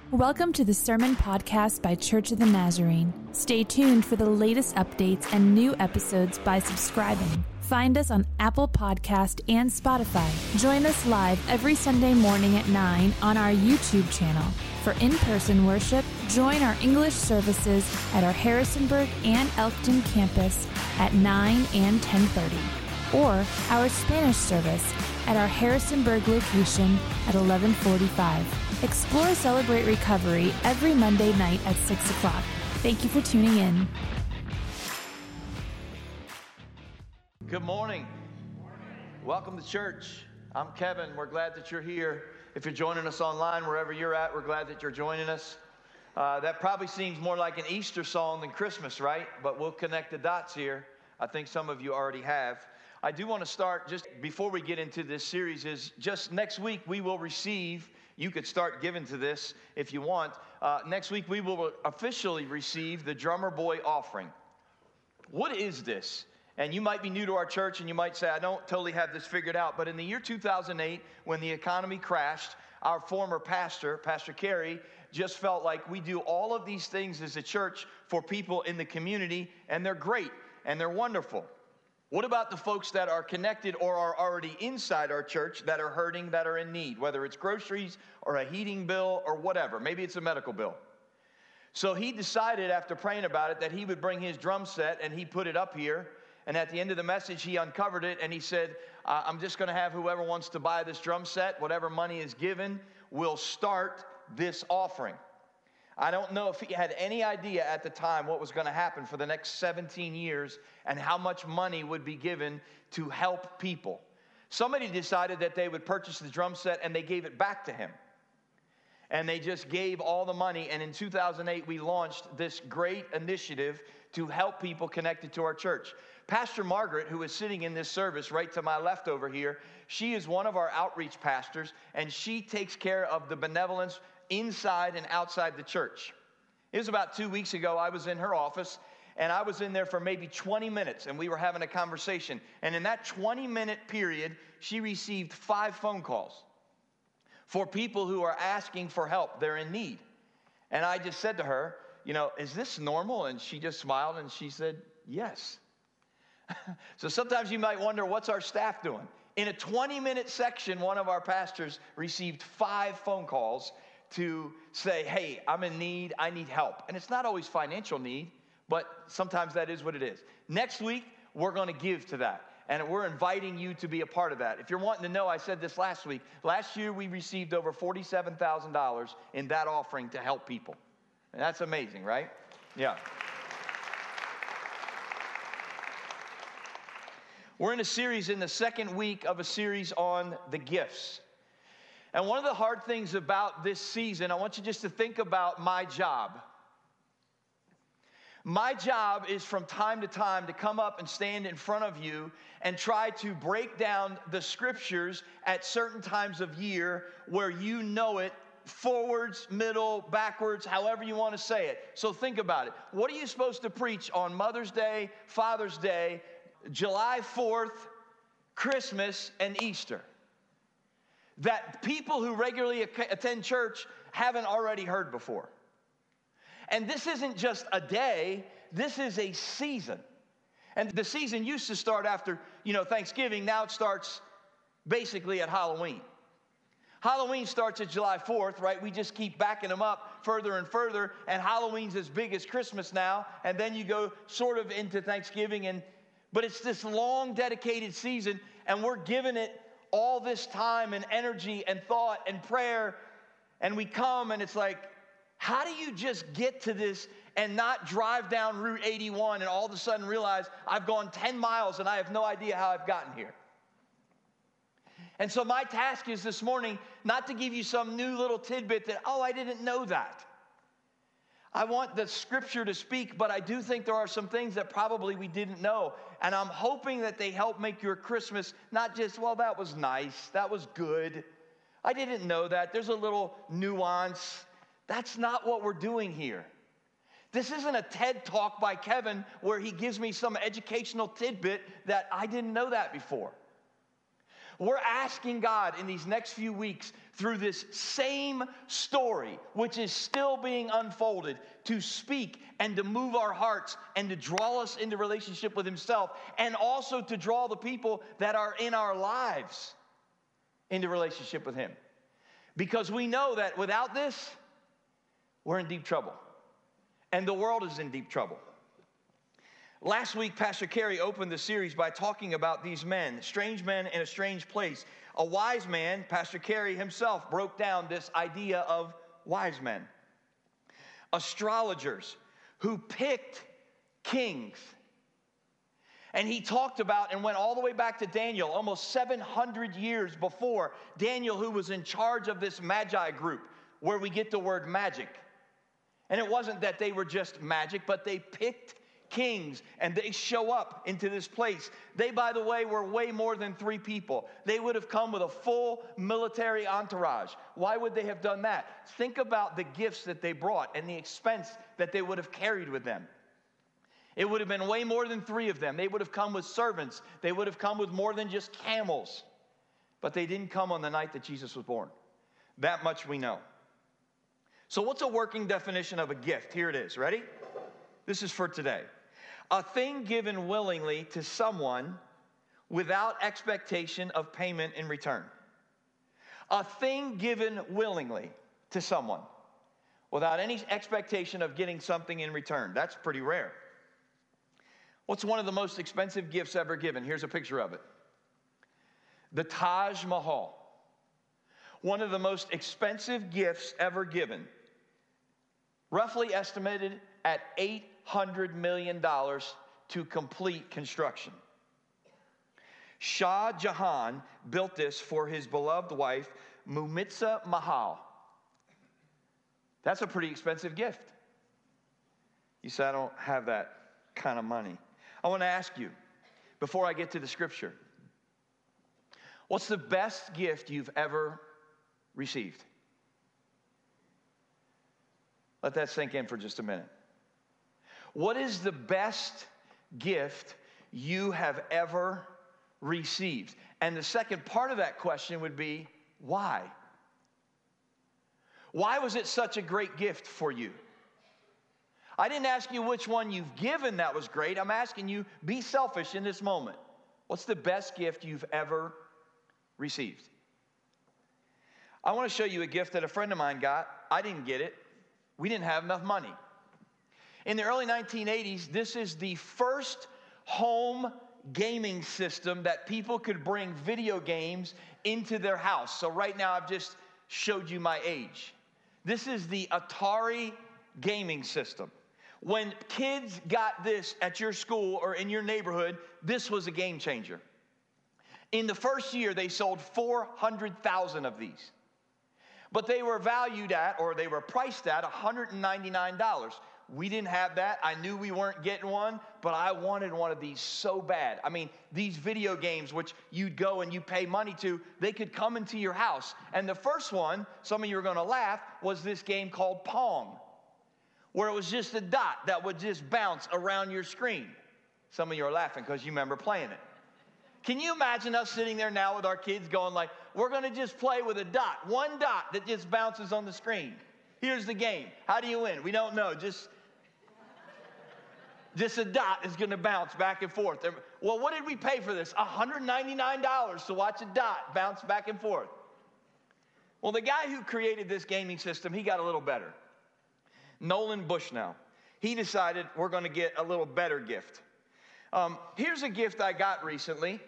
Welcome to the Sermon Podcast by Church of the Nazarene. Stay tuned for the latest updates and new episodes by subscribing. Find us on Apple Podcast and Spotify. Join us live every Sunday morning at 9 on our YouTube channel. For in-person worship, join our English services at our Harrisonburg and Elkton campus at 9 and 10:30, or our Spanish service at our Harrisonburg location at 11:45. Explore Celebrate Recovery every Monday night at 6 o'clock. Thank you for tuning in. Good morning. Welcome to church. I'm Kevin. We're glad that you're here. If you're joining us online, wherever you're at, we're glad that you're joining us. That probably seems more like an Easter song than Christmas, right? But we'll connect the dots here. I think some of you already have. I do want to start, just before we get into this series, is just next week we will receive, you could start giving to this if you want. Next week we will officially receive the Drummer Boy offering. What is this? And you might be new to our church and you might say, I don't totally have this figured out. But in the year 2008, when the economy crashed, our former pastor, Pastor Kerry, just felt like we do all of these things as a church for people in the community, and they're great and they're wonderful. What about the folks that are connected or are already inside our church that are hurting, that are in need, whether it's groceries or a heating bill or whatever? Maybe it's a medical bill. So he decided, after praying about it, that he would bring his drum set, and he put it up here. And at the end of the message, he uncovered it, and he said, I'm just going to have whoever wants to buy this drum set, whatever money is given, will start this offering. I don't know if he had any idea at the time what was going to happen for the next 17 years and how much money would be given to help people. Somebody decided that they would purchase the drum set, and they gave it back to him. And they just gave all the money, and in 2008, we launched this great initiative to help people connected to our church. Pastor Margaret, who is sitting in this service right to my left over here, she is one of our outreach pastors, and she takes care of the benevolence inside and outside the church. It was about 2 weeks ago. I was in her office, and I was in there for maybe 20 minutes, and we were having a conversation. And in that 20-minute period, she received 5 phone calls for people who are asking for help. They're in need. And I just said to her, is this normal? And she just smiled, and she said, yes. So sometimes you might wonder, what's our staff doing? In a 20-minute section, one of our pastors received 5 phone calls to say, hey, I'm in need, I need help. And it's not always financial need, but sometimes that is what it is. Next week, we're going to give to that. And we're inviting you to be a part of that. If you're wanting to know, I said this last week. Last year, we received over $47,000 in that offering to help people. And that's amazing, right? Yeah. We're in a series, in the second week of a series on the gifts. And one of the hard things about this season, I want you just to think about my job. My job is from time to time to come up and stand in front of you and try to break down the scriptures at certain times of year where you know it, forwards, middle, backwards, however you want to say it. So think about it. What are you supposed to preach on Mother's Day, Father's Day, July 4th, Christmas, and Easter, that people who regularly attend church haven't already heard before? And this isn't just a day, this is a season. And the season used to start after, Thanksgiving. Now it starts basically at Halloween. Halloween starts at July 4th, right? We just keep backing them up further and further, and Halloween's as big as Christmas now, and then you go sort of into Thanksgiving, but it's this long dedicated season, and we're giving it all this time and energy and thought and prayer, and we come, and it's like, how do you just get to this and not drive down Route 81 and all of a sudden realize I've gone 10 miles and I have no idea how I've gotten here? And so my task is this morning not to give you some new little tidbit that, I didn't know that. I want the scripture to speak, but I do think there are some things that probably we didn't know. And I'm hoping that they help make your Christmas not just, that was nice, that was good. I didn't know that. There's a little nuance. That's not what we're doing here. This isn't a TED Talk by Kevin where he gives me some educational tidbit that I didn't know that before. We're asking God in these next few weeks through this same story, which is still being unfolded, to speak and to move our hearts and to draw us into relationship with himself, and also to draw the people that are in our lives into relationship with him. Because we know that without this, we're in deep trouble. And the world is in deep trouble. Last week, Pastor Kerry opened the series by talking about these men, strange men in a strange place. A wise man, Pastor Kerry himself, broke down this idea of wise men. Astrologers who picked kings. And he talked about and went all the way back to Daniel, almost 700 years before. Daniel, who was in charge of this Magi group, where we get the word magic. And it wasn't that they were just magic, but they picked kings, and they show up into this place. They, by the way, were way more than 3 people. They would have come with a full military entourage. Why would they have done that? Think about the gifts that they brought and the expense that they would have carried with them. It would have been way more than 3 of them. They would have come with servants. They would have come with more than just camels. But they didn't come on the night that Jesus was born. That much we know. So what's a working definition of a gift? Here it is. Ready? This is for today. A thing given willingly to someone without expectation of payment in return. A thing given willingly to someone without any expectation of getting something in return. That's pretty rare. What's one of the most expensive gifts ever given? Here's a picture of it. The Taj Mahal. One of the most expensive gifts ever given. Roughly estimated at $800 million to complete construction. Shah Jahan built this for his beloved wife, Mumtaz Mahal. That's a pretty expensive gift. You say, I don't have that kind of money. I want to ask you, before I get to the scripture, what's the best gift you've ever received? Let that sink in for just a minute. What is the best gift you have ever received? And the second part of that question would be, why? Why was it such a great gift for you? I didn't ask you which one you've given that was great. I'm asking you, be selfish in this moment. What's the best gift you've ever received? I want to show you a gift that a friend of mine got. I didn't get it. We didn't have enough money. In the early 1980s, this is the first home gaming system that people could bring video games into their house. So right now, I've just showed you my age. This is the Atari gaming system. When kids got this at your school or in your neighborhood, this was a game changer. In the first year, they sold 400,000 of these. But they were valued at, or they were priced at, $199. We didn't have that. I knew we weren't getting one, but I wanted one of these so bad. I mean, these video games, which you'd go and you pay money to, they could come into your house. And the first one, some of you are going to laugh, was this game called Pong, where it was just a dot that would just bounce around your screen. Some of you are laughing because you remember playing it. Can you imagine us sitting there now with our kids going like, we're going to just play with a dot, one dot that just bounces on the screen. Here's the game. How do you win? We don't know. Just a dot is going to bounce back and forth. Well, what did we pay for this? $199 to watch a dot bounce back and forth. Well, the guy who created this gaming system, he got a little better. Nolan Bushnell. He decided we're going to get a little better gift. Here's a gift I got recently.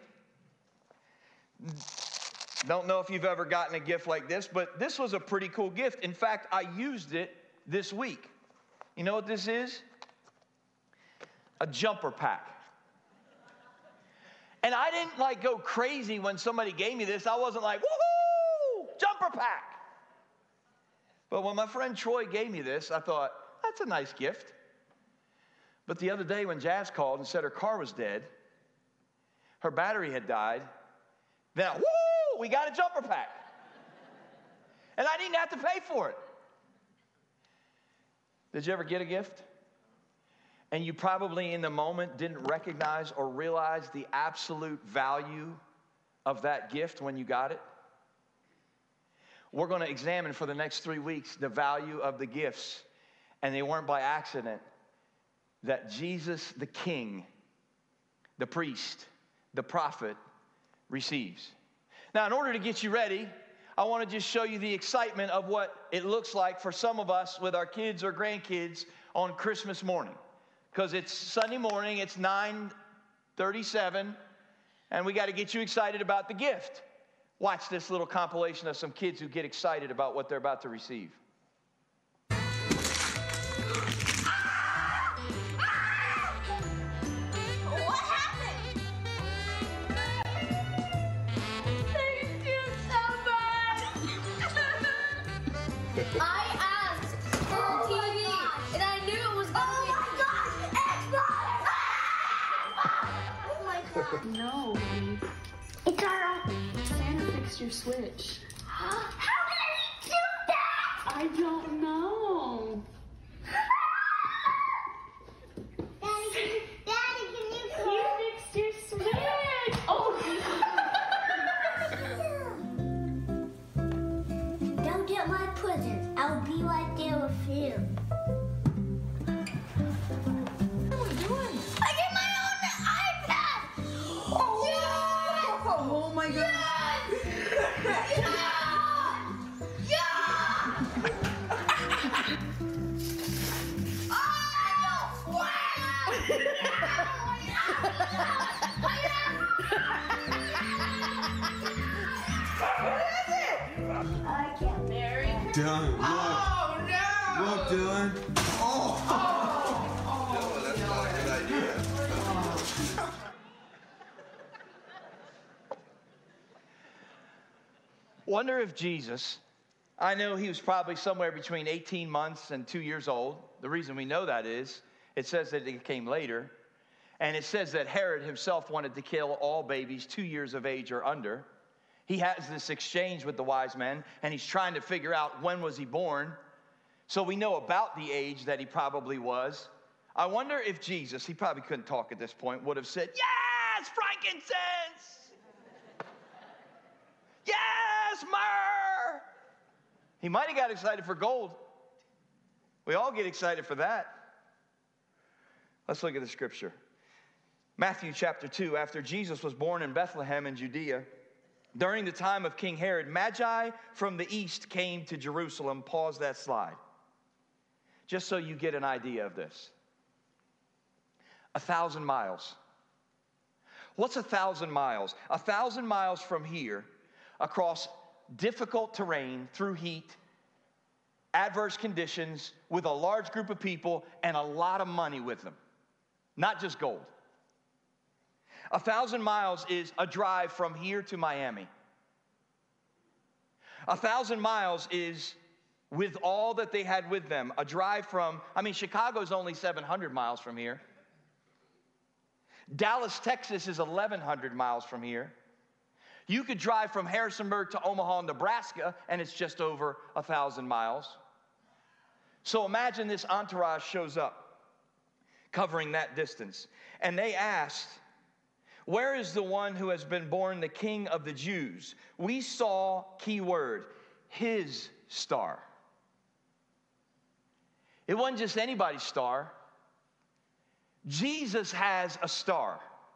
Don't know if you've ever gotten a gift like this, but this was a pretty cool gift. In fact, I used it this week. You know what this is? A jumper pack. And I didn't go crazy when somebody gave me this. I wasn't like, woohoo, jumper pack. But when my friend Troy gave me this, I thought, that's a nice gift. But the other day when Jazz called and said her car was dead, her battery had died, then woo, we got a jumper pack. And I didn't have to pay for it. Did you ever get a gift? And you probably in the moment didn't recognize or realize the absolute value of that gift when you got it? We're going to examine for the next 3 weeks the value of the gifts. And they weren't by accident that Jesus, the King, the priest, the prophet, receives. Now, in order to get you ready, I want to just show you the excitement of what it looks like for some of us with our kids or grandkids on Christmas morning. Because it's Sunday morning, it's 9:37, and we got to get you excited about the gift. Watch this little compilation of some kids who get excited about what they're about to receive. I asked for a TV, and I knew it was going to be... Oh my God, Xbox! Oh my God. No, It's our... Santa fixed your Switch. How did he do that? I don't know. Daddy, can you He call? fixed your Switch. Oh, Don't get my presents. I'll be right there with him. What are we doing? I get my own iPad! Oh, yes! Oh my God. I can't. Dylan, look. Oh no! Look, Dylan. No, that's not a good idea. Wonder if Jesus, I know he was probably somewhere between 18 months and 2 years old. The reason we know that is, it says that it came later. And it says that Herod himself wanted to kill all babies 2 years of age or under. He has this exchange with the wise men, and he's trying to figure out when was he born. So we know about the age that he probably was. I wonder if Jesus, he probably couldn't talk at this point, would have said, yes, frankincense! Yes, myrrh! He might have got excited for gold. We all get excited for that. Let's look at the scripture. Matthew chapter 2, after Jesus was born in Bethlehem in Judea, during the time of King Herod, Magi from the east came to Jerusalem. Pause that slide. Just so you get an idea of this. 1,000 miles. What's 1,000 miles? 1,000 miles from here, across difficult terrain, through heat, adverse conditions, with a large group of people, and a lot of money with them. Not just gold. 1,000 miles is a drive from here to Miami. 1,000 miles is, with all that they had with them, a drive from, Chicago's only 700 miles from here. Dallas, Texas is 1,100 miles from here. You could drive from Harrisonburg to Omaha, Nebraska, and it's just over 1,000 miles. So imagine this entourage shows up, covering that distance. And they asked, where is the one who has been born the King of the Jews? We saw, key word, his star. It wasn't just anybody's star. Jesus has a star.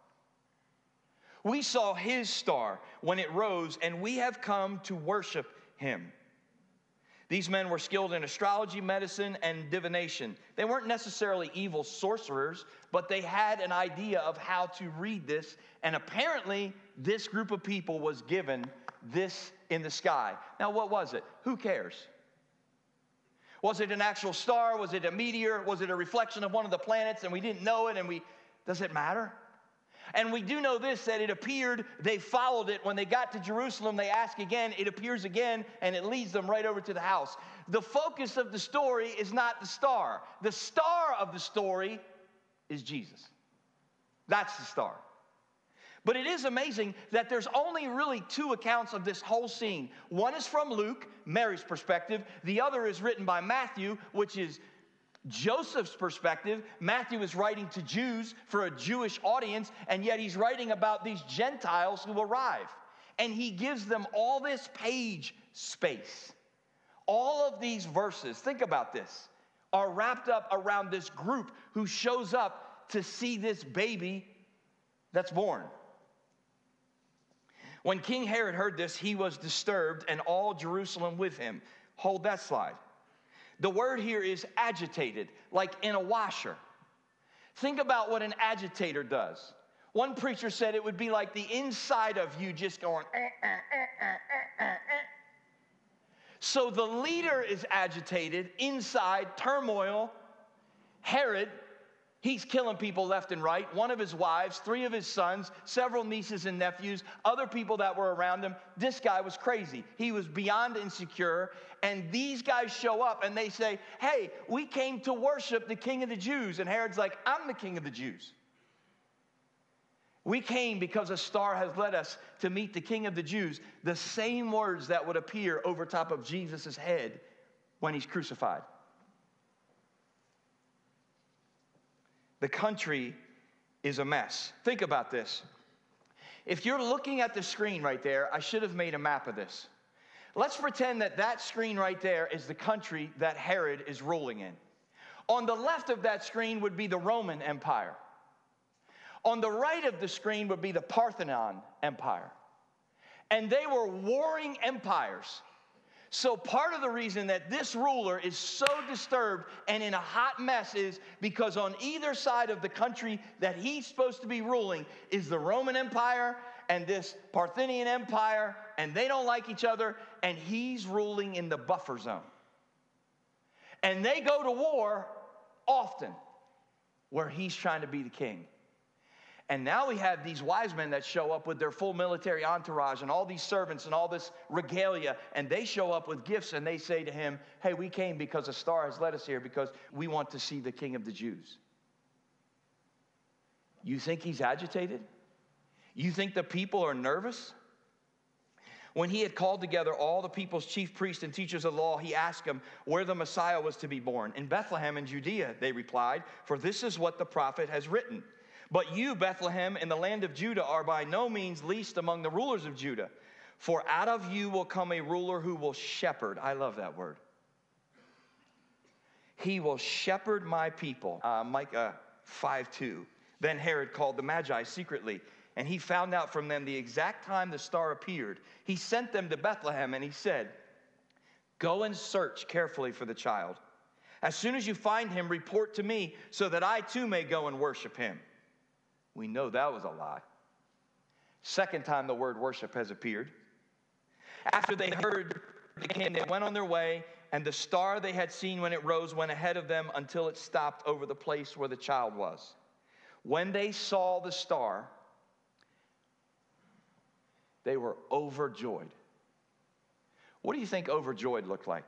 We saw his star when it rose, and we have come to worship him. These men were skilled in astrology, medicine, and divination. They weren't necessarily evil sorcerers, but they had an idea of how to read this, and apparently this group of people was given this in the sky. Now, what was it? Who cares? Was it an actual star? Was it a meteor? Was it a reflection of one of the planets and we didn't know it, and does it matter? And we do know this, that it appeared, they followed it. When they got to Jerusalem, they ask again, it appears again, and it leads them right over to the house. The focus of the story is not the star. The star of the story is Jesus. That's the star. But it is amazing that there's only really two accounts of this whole scene. One is from Luke, Mary's perspective. The other is written by Matthew, which is Joseph's perspective. Matthew is writing to Jews for a Jewish audience, and yet he's writing about these Gentiles who arrive. And he gives them all this page space. All of these verses, think about this, are wrapped up around this group who shows up to see this baby that's born. When King Herod heard this, he was disturbed, and all Jerusalem with him. Hold that slide. The word here is agitated, like in a washer. Think about what an agitator does. One preacher said it would be like the inside of you just going, So the leader is agitated, inside, turmoil. Herod, he's killing people left and right. One of his wives, 3 of his sons, several nieces and nephews, other people that were around him. This guy was crazy. He was beyond insecure. And these guys show up and they say, hey, we came to worship the King of the Jews. And Herod's like, I'm the King of the Jews. We came because a star has led us to meet the King of the Jews. The same words that would appear over top of Jesus' head when he's crucified. The country is a mess. Think about this. If you're looking at the screen right there, I should have made a map of this. Let's pretend that that screen right there is the country that Herod is ruling in. On the left of that screen would be the Roman Empire. On the right of the screen would be the Parthenon Empire. And they were warring empires. So part of the reason that this ruler is so disturbed and in a hot mess is because on either side of the country that he's supposed to be ruling is the Roman Empire and this Parthenian Empire, and they don't like each other, and he's ruling in the buffer zone. And they go to war often where he's trying to be the king. And now we have these wise men that show up with their full military entourage and all these servants and all this regalia, and they show up with gifts and they say to him, hey, we came because a star has led us here because we want to see the King of the Jews. You think he's agitated? You think the people are nervous? When he had called together all the people's chief priests and teachers of law, he asked them where the Messiah was to be born. In Bethlehem in Judea, they replied, for this is what the prophet has written. But you, Bethlehem, in the land of Judah, are by no means least among the rulers of Judah. For out of you will come a ruler who will shepherd. I love that word. He will shepherd my people. Micah 5:2. Then Herod called the Magi secretly, and he found out from them the exact time the star appeared. He sent them to Bethlehem, and he said, go and search carefully for the child. As soon as you find him, report to me so that I too may go and worship him. We know that was a lie. Second time the word worship has appeared. After they heard the king, they went on their way, and the star they had seen when it rose went ahead of them until it stopped over the place where the child was. When they saw the star, they were overjoyed. What do you think overjoyed looked like?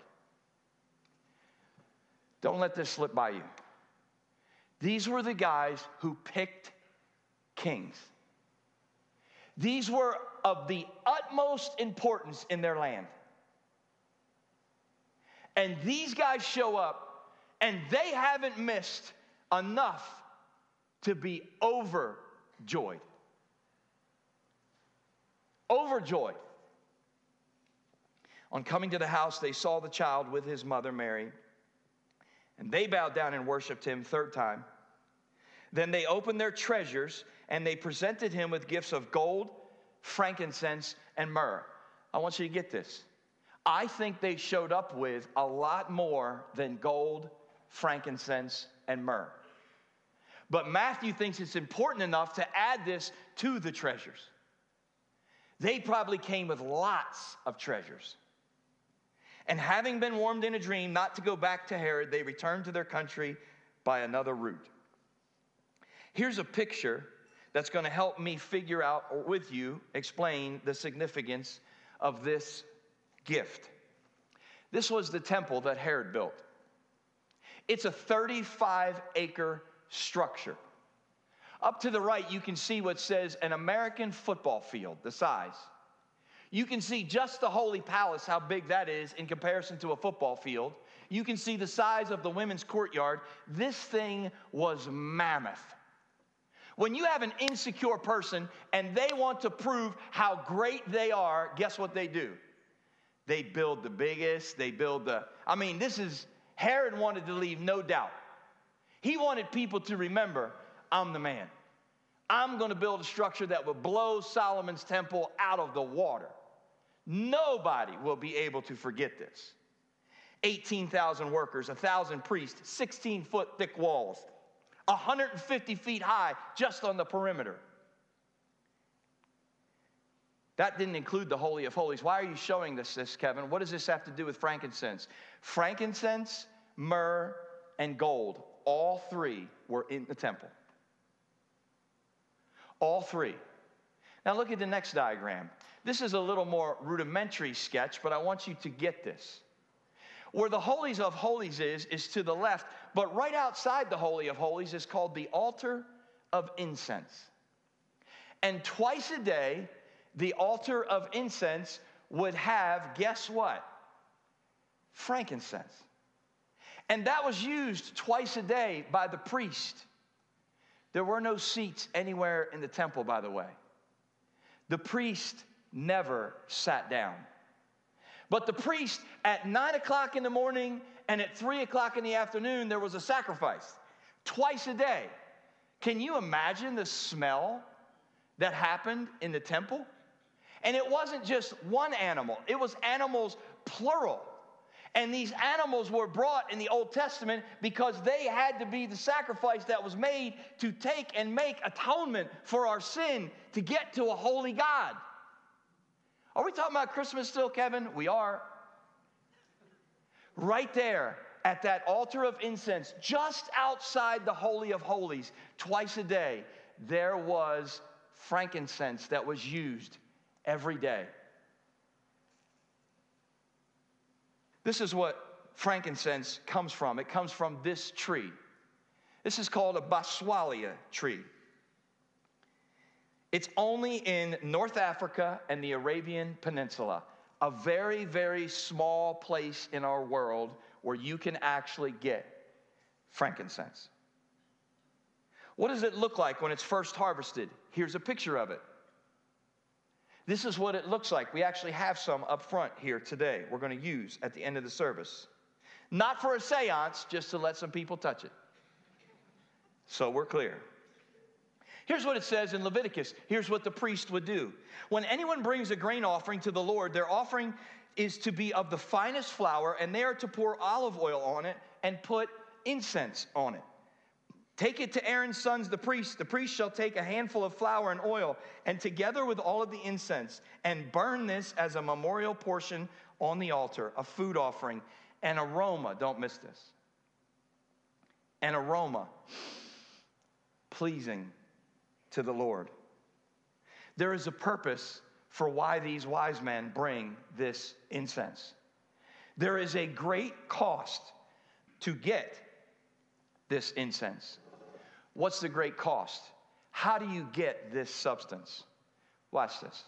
Don't let this slip by you. These were the guys who picked kings. These were of the utmost importance in their land. And these guys show up, and they haven't missed enough to be overjoyed. Overjoyed. On coming to the house, they saw the child with his mother Mary, and they bowed down and worshiped him 3rd time. Then they opened their treasures, and they presented him with gifts of gold, frankincense, and myrrh. I want you to get this. I think they showed up with a lot more than gold, frankincense, and myrrh. But Matthew thinks it's important enough to add this to the treasures. They probably came with lots of treasures. And having been warned in a dream not to go back to Herod, they returned to their country by another route. Here's a picture that's going to help me figure out, or with you, explain the significance of this gift. This was the temple that Herod built. It's a 35-acre structure. Up to the right, you can see what says an American football field, the size. You can see just the Holy Palace, how big that is in comparison to a football field. You can see the size of the women's courtyard. This thing was mammoth. When you have an insecure person and they want to prove how great they are, guess what they do? They build the biggest, Herod wanted to leave no doubt. He wanted people to remember, I'm the man. I'm going to build a structure that will blow Solomon's temple out of the water. Nobody will be able to forget this. 18,000 workers, 1,000 priests, 16-foot thick walls, 150 feet high just on the perimeter. That didn't include the Holy of Holies. Why are you showing this, Kevin? What does this have to do with frankincense? Frankincense, myrrh, and gold, all three were in the temple. All three. Now look at the next diagram. This is a little more rudimentary sketch, but I want you to get this. Where the Holies of Holies is to the left, but right outside the Holy of Holies is called the altar of incense. And twice a day, the altar of incense would have, guess what? Frankincense. And that was used twice a day by the priest. There were no seats anywhere in the temple, by the way. The priest never sat down. But the priest, at 9 o'clock in the morning and at 3 o'clock in the afternoon, there was a sacrifice. Twice a day. Can you imagine the smell that happened in the temple? And it wasn't just one animal. It was animals, plural. And these animals were brought in the Old Testament because they had to be the sacrifice that was made to take and make atonement for our sin to get to a holy God. Are we talking about Christmas still, Kevin? We are. Right there at that altar of incense, just outside the Holy of Holies, twice a day, there was frankincense that was used every day. This is what frankincense comes from. It comes from this tree. This is called a boswellia tree. It's only in North Africa and the Arabian Peninsula, a very, very small place in our world where you can actually get frankincense. What does it look like when it's first harvested? Here's a picture of it. This is what it looks like. We actually have some up front here today we're going to use at the end of the service. Not for a seance, just to let some people touch it. So we're clear. Here's what it says in Leviticus. Here's what the priest would do. When anyone brings a grain offering to the Lord, their offering is to be of the finest flour, and they are to pour olive oil on it and put incense on it. Take it to Aaron's sons, the priests. The priest shall take a handful of flour and oil, and together with all of the incense, and burn this as a memorial portion on the altar, a food offering, an aroma. Don't miss this. An aroma pleasing to the Lord. There is a purpose for why these wise men bring this incense. There is a great cost to get this incense. What's the great cost? How do you get this substance? Watch this.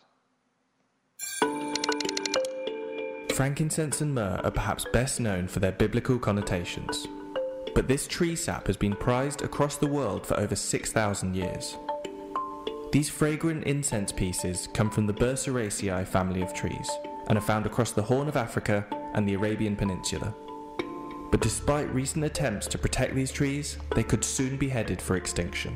Frankincense and myrrh are perhaps best known for their biblical connotations, but this tree sap has been prized across the world for over 6,000 years. These fragrant incense pieces come from the Burseraceae family of trees and are found across the Horn of Africa and the Arabian Peninsula. But despite recent attempts to protect these trees, they could soon be headed for extinction.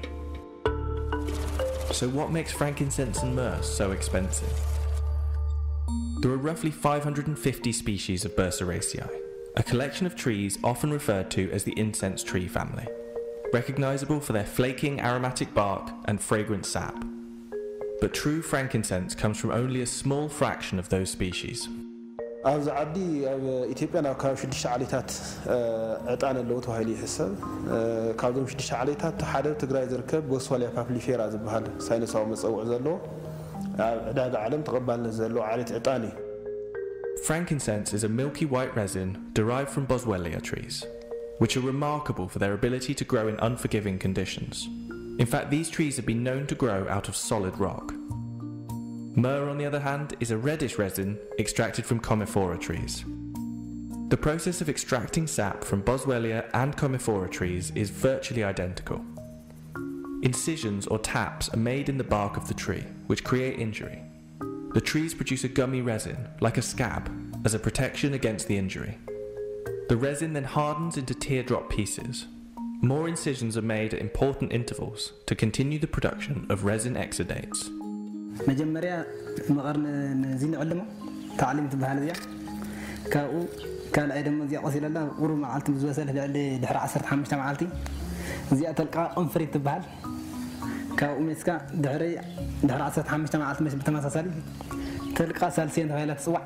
So what makes frankincense and myrrh so expensive? There are roughly 550 species of Burseraceae, a collection of trees often referred to as the incense tree family, recognizable for their flaking aromatic bark and fragrant sap. But true frankincense comes from only a small fraction of those species. ኣብዚ ዓዲ ኣብ ኢትዮጵያ ናብ ካብ 6 ዓሌታት ዕጣን ኣለዎ ተባሂሉ ይሕሰብ ካብዞም 6 ዓሌታት ሓደ ትግራይ ዝርከብ ቦስዋልያ ፓፕሊፌራ ዝበሃል ሳይንሳዊ መፀውዒ ዘለዎ ኣብ ዕዳጋ ዓለም ተቐባልነት ዘለዎ ዓሌት ዕጣን እዩ። Frankincense is a milky white resin derived from boswellia trees, which are remarkable for their ability to grow in unforgiving conditions. In fact, these trees have been known to grow out of solid rock. Myrrh, on the other hand, is a reddish resin extracted from Commiphora trees. The process of extracting sap from boswellia and Commiphora trees is virtually identical. Incisions or taps are made in the bark of the tree, which create injury. The trees produce a gummy resin, like a scab, as a protection against the injury. The resin then hardens into teardrop pieces. More incisions are made at important intervals to continue the production of resin exudates. መጀመሪያ መቐርን ነዚ ንዕልሞ تعليم ትበሃል እዚኣ ካብኡ ካልኣይ ደሞ እዚኣ ቆሲለላ ቁሩብ መዓልቲ ዝወሰለ ልዕሊ ድሕሪ 15 መዓልቲ እዚኣ ተልቃ ቅንፍሪት ትበሃል ካብኡ መስካ ድሕሪ 15 መዓልቲ መስ ብተመሳሳሊ ተልቃ ሳልሴን ተባሂላ ትፅዋዕ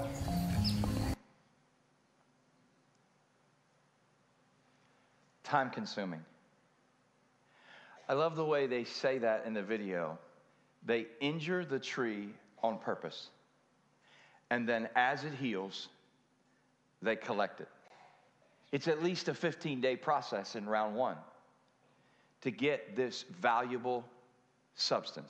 Time consuming. I love the way they say that in the video. They injure the tree on purpose. And then as it heals, they collect it. It's at least a 15-day process in round one to get this valuable substance.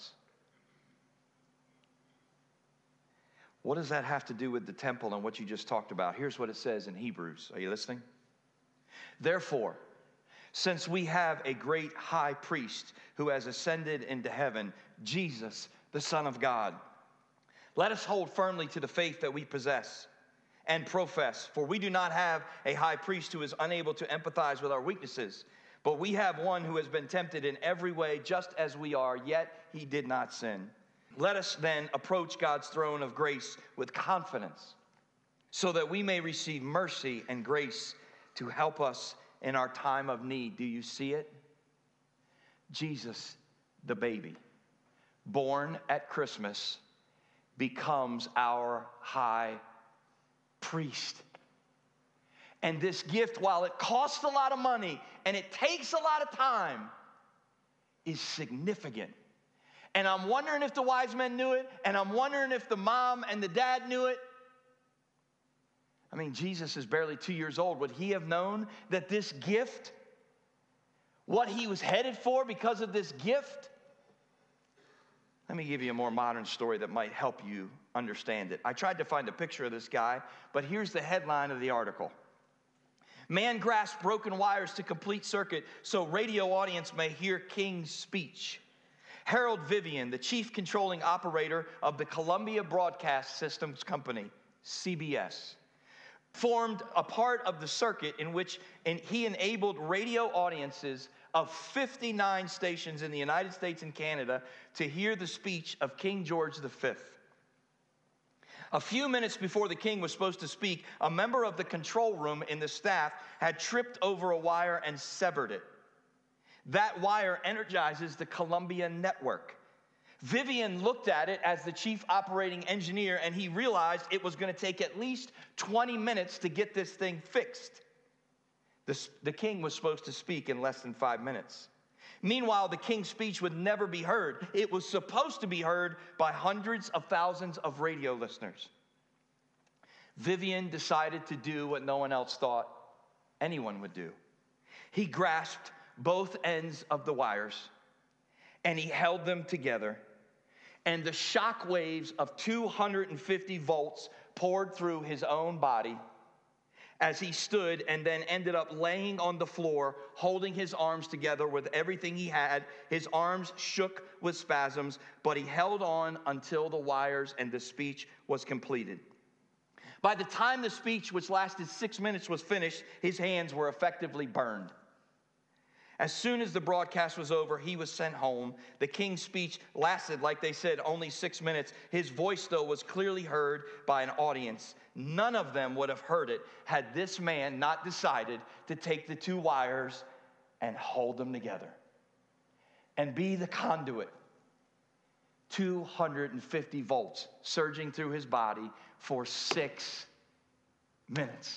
What does that have to do with the temple and what you just talked about? Here's what it says in Hebrews. Are you listening? Therefore, since we have a great high priest who has ascended into heaven, Jesus, the Son of God, let us hold firmly to the faith that we possess and profess, for we do not have a high priest who is unable to empathize with our weaknesses, but we have one who has been tempted in every way just as we are, yet he did not sin. Let us then approach God's throne of grace with confidence so that we may receive mercy and grace to help us in our time of need. Do you see it? Jesus, the baby, born at Christmas, becomes our high priest. And this gift, while it costs a lot of money and it takes a lot of time, is significant. And I'm wondering if the wise men knew it, and I'm wondering if the mom and the dad knew it. I mean, Jesus is barely 2 years old. Would he have known that this gift, what he was headed for because of this gift? Let me give you a more modern story that might help you understand it. I tried to find a picture of this guy, but here's the headline of the article. Man grasped broken wires to complete circuit so radio audience may hear King's speech. Harold Vivian, the chief controlling operator of the Columbia Broadcast Systems Company, CBS, formed a part of the circuit in which he enabled radio audiences of 59 stations in the United States and Canada to hear the speech of King George V. A few minutes before the king was supposed to speak, a member of the control room in the staff had tripped over a wire and severed it. That wire energizes the Columbia network. Vivian looked at it as the chief operating engineer, and he realized it was going to take at least 20 minutes to get this thing fixed. The king was supposed to speak in less than 5 minutes. Meanwhile, the king's speech would never be heard. It was supposed to be heard by hundreds of thousands of radio listeners. Vivian decided to do what no one else thought anyone would do. He grasped both ends of the wires, and he held them together, and the shock waves of 250 volts poured through his own body as he stood and then ended up laying on the floor, holding his arms together with everything he had. His arms shook with spasms, but he held on until the wires and the speech was completed. By the time the speech, which lasted 6 minutes, was finished, his hands were effectively burned. As soon as the broadcast was over, he was sent home. The king's speech lasted, like they said, only 6 minutes. His voice, though, was clearly heard by an audience. None of them would have heard it had this man not decided to take the two wires and hold them together and be the conduit. 250 volts surging through his body for 6 minutes.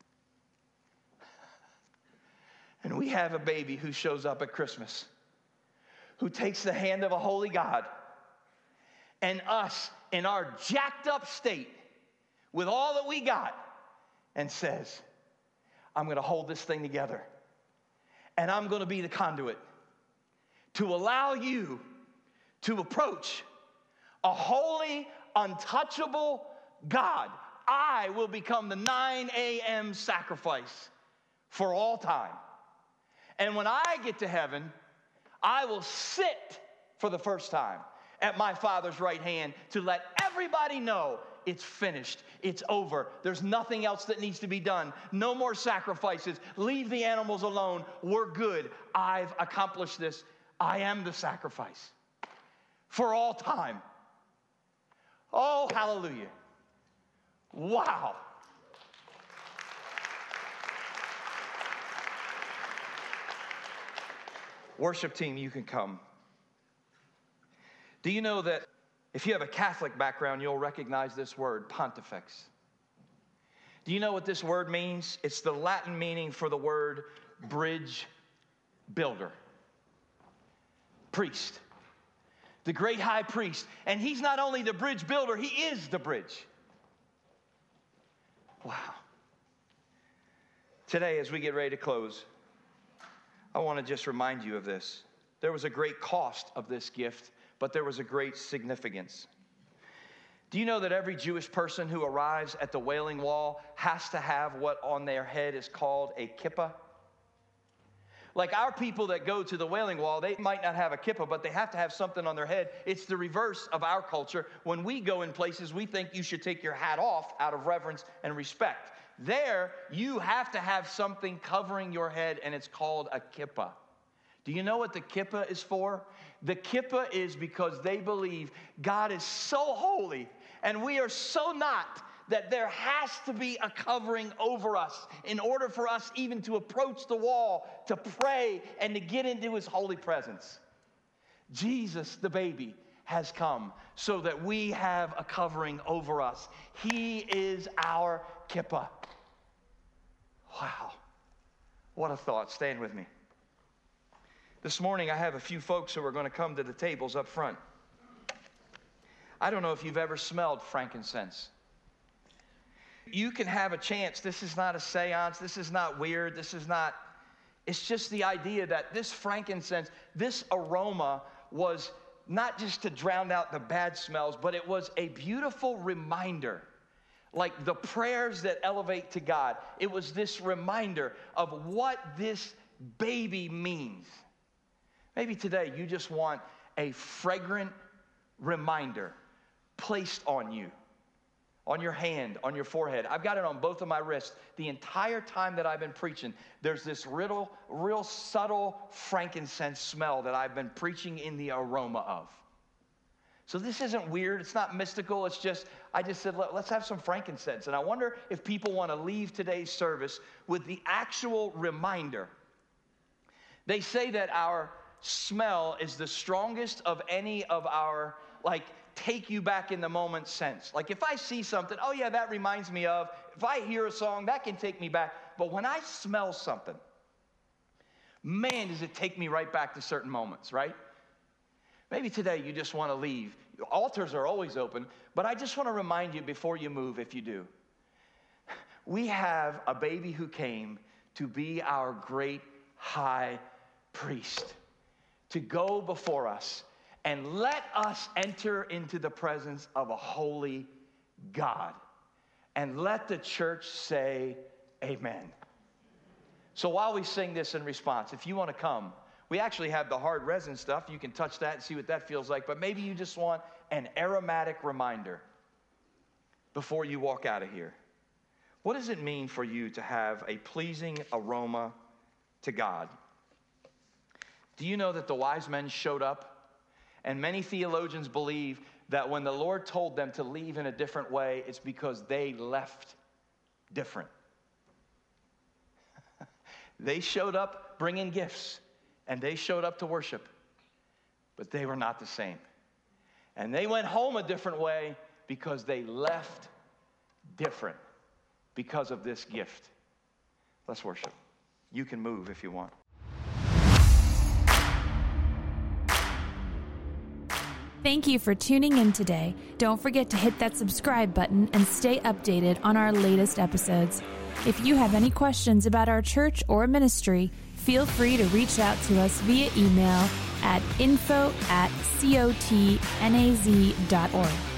And we have a baby who shows up at Christmas, who takes the hand of a holy God, and us in our jacked up state with all that we got, and says, I'm going to hold this thing together, and I'm going to be the conduit to allow you to approach a holy, untouchable God. I will become the 9 a.m. sacrifice for all time. And when I get to heaven, I will sit for the first time at my Father's right hand to let everybody know it's finished. It's over. There's nothing else that needs to be done. No more sacrifices. Leave the animals alone. We're good. I've accomplished this. I am the sacrifice for all time. Oh, hallelujah. Wow. Worship team, you can come. Do you know that if you have a Catholic background, you'll recognize this word, pontifex? Do you know what this word means? It's the Latin meaning for the word bridge builder. Priest. The great high priest. And he's not only the bridge builder, he is the bridge. Wow. Today, as we get ready to close, I want to just remind you of this. There was a great cost of this gift, but there was a great significance. Do you know that every Jewish person who arrives at the Wailing Wall has to have what on their head is called a kippah? Like our people that go to the Wailing Wall, they might not have a kippah, but they have to have something on their head. It's the reverse of our culture. When we go in places, we think you should take your hat off out of reverence and respect. There, you have to have something covering your head, and it's called a kippah. Do you know what the kippah is for? The kippah is because they believe God is so holy, and we are so not, that there has to be a covering over us in order for us even to approach the wall, to pray, and to get into his holy presence. Jesus, the baby, has come so that we have a covering over us. He is our kippah. Wow. What a thought. Stand with me. This morning, I have a few folks who are going to come to the tables up front. I don't know if you've ever smelled frankincense. You can have a chance. This is not a seance. This is not weird. It's just the idea that this frankincense, this aroma was not just to drown out the bad smells, but it was a beautiful reminder. Like the prayers that elevate to God. It was this reminder of what this baby means. Maybe today you just want a fragrant reminder placed on you, on your hand, on your forehead. I've got it on both of my wrists. The entire time that I've been preaching, there's this real subtle frankincense smell that I've been preaching in the aroma of. So this isn't weird. It's not mystical. It's just, I just said, let's have some frankincense. And I wonder if people want to leave today's service with the actual reminder. They say that our smell is the strongest of any of our, take you back in the moment sense. Like if I see something, oh yeah, that reminds me of. If I hear a song, that can take me back. But when I smell something, man, does it take me right back to certain moments, right? Maybe today you just want to leave. Altars are always open, but I just want to remind you before you move, if you do, we have a baby who came to be our great high priest, to go before us and let us enter into the presence of a holy God. And let the church say amen. So while we sing this in response, if you want to come, we actually have the hard resin stuff. You can touch that and see what that feels like. But maybe you just want an aromatic reminder before you walk out of here. What does it mean for you to have a pleasing aroma to God? Do you know that the wise men showed up? And many theologians believe that when the Lord told them to leave in a different way, it's because they left different. They showed up bringing gifts. And they showed up to worship, but they were not the same. And they went home a different way because they left different because of this gift. Let's worship. You can move if you want. Thank you for tuning in today. Don't forget to hit that subscribe button and stay updated on our latest episodes. If you have any questions about our church or ministry, feel free to reach out to us via email at info@cotnaz.org.